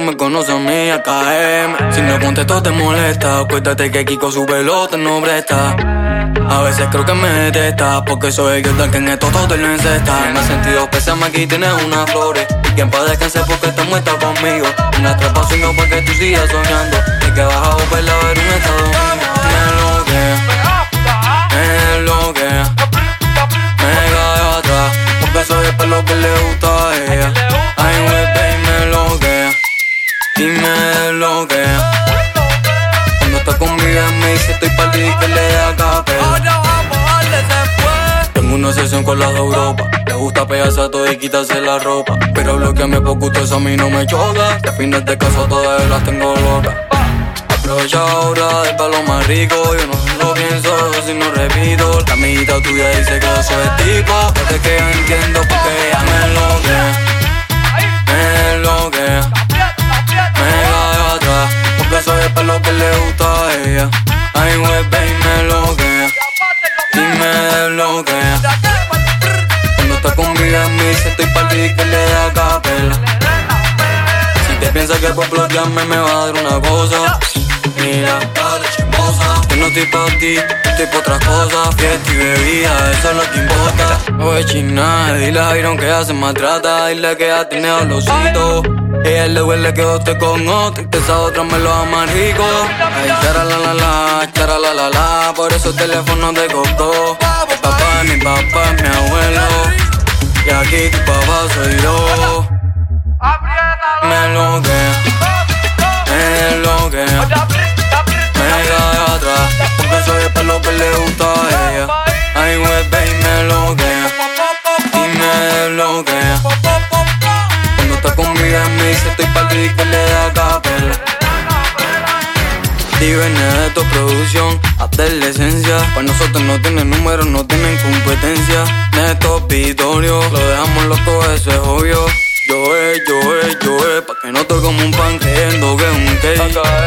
me conoce a mí, AKM. Si no contesto te molesta, acuérdate que Kiko su pelota no presta. A veces creo que me detesta, porque soy el Jordan que en esto todo te lo encesta. Me he sentido pésame, aquí tienes unas flores. Y que en paz descanse porque te muestras conmigo. Una trepa sueño para que tú sigas soñando. Y que vas a volver a ver un estado mío. Me enloquea, me cae atrás, porque soy el pelo que le gusta a ella. Ay, baby, me enloquea y me desbloquea. Cuando está conmigo me dice estoy pa' ti que le da capela. Tengo una sesión con las de Europa. Le gusta pegarse a todo y quitarse la ropa. Pero bloquearme por gusto, eso a mí no me choca. Que a fines de caso todas las tengo locas. Aprovecha ahora del palo más rico. Yo no lo pienso si no repito. La amiguita tuya dice que yo soy el tipo. Desde que yo entiendo porque ella me enloquea. Me enloquea, me cae atrás, porque soy el pelo que le gusta a ella. Ay, baby, me enloquea y me desbloquea. Cuando está conmigo me dice estoy pa' ti que le da capela. Si te piensas que por bloquearme me va a dar una cosa, mira, dale chismosa. Que no estoy pa' ti, estoy pa' otras cosas. Fiesta y bebida, eso es lo que importa. Oye, china, dile a Iron que ya se maltrata. Dile que ya tiene olorcito. Ella le huele que yo estoy con otro y que esa otra me lo ama rico. Ay, chara la, por eso el teléfono te costó. El papá es mi papá, es mi abuelo. Y aquí tu papá soy yo. Me enloquea, me enloquea, me cae atrás, porque soy el pelo que le gusta a ella. Ay, baby, me enloquea y me desbloquea. Cuando está conmigo me dice estoy pa' ti que le da capela. Divene esto producción, adolescencia. Para nosotros no tienen números, no tienen competencia. Neto Pitorio, lo dejamos loco, eso es obvio. Yo pa' que no estoy como un pan creyendo que es un cake.